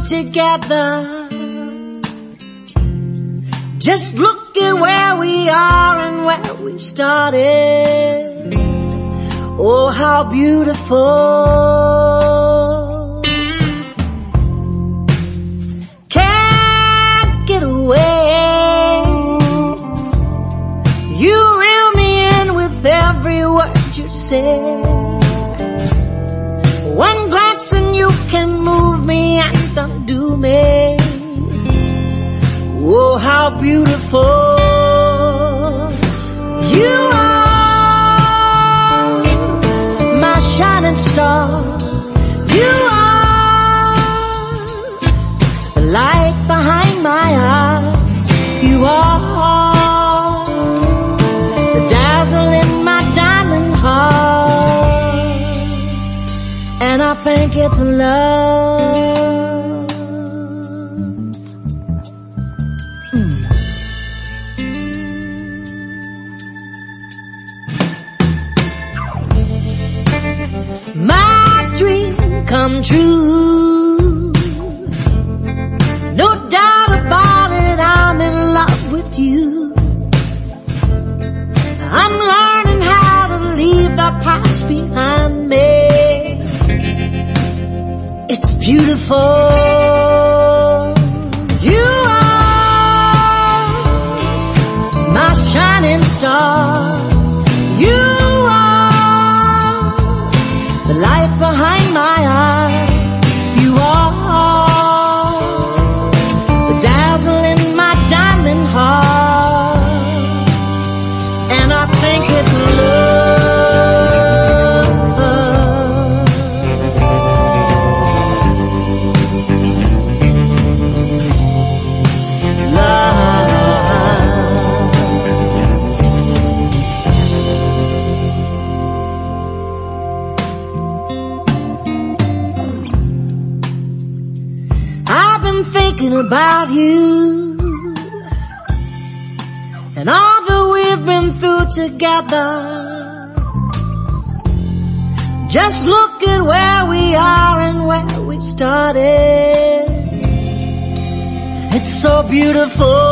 together. Just look at where we are and where we started. Oh, how beautiful. Can't get away. You reel me in with every word you say. One glance and you can move me and undo me. Oh, how beautiful you are, my shining star. You are the light behind my eyes. You are the dazzle in my diamond heart. And I think it's love. My dream come true. No doubt about it, I'm in love with you. I'm learning how to leave the past behind me. It's beautiful. You are my shining star. You the light behind my eyes. You are the dazzle in my diamond heart. And I think it's about you and all that we've been through together. Just look at where we are and where we started. It's so beautiful.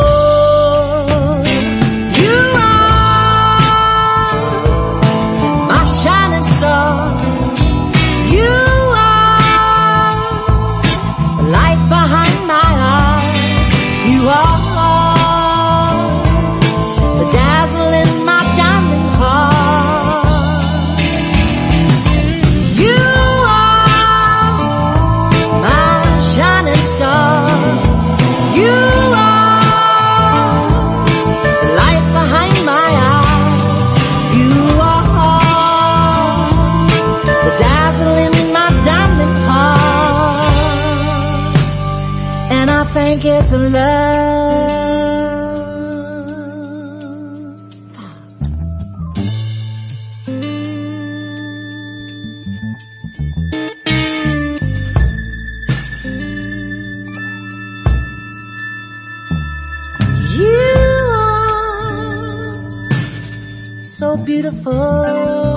You are my shining star. You are the light behind my eyes. You are the dazzle in my diamond heart. You are my shining star. You are the light behind my eyes. You are the dazzle in my diamond heart. And I think it's love. You are so beautiful.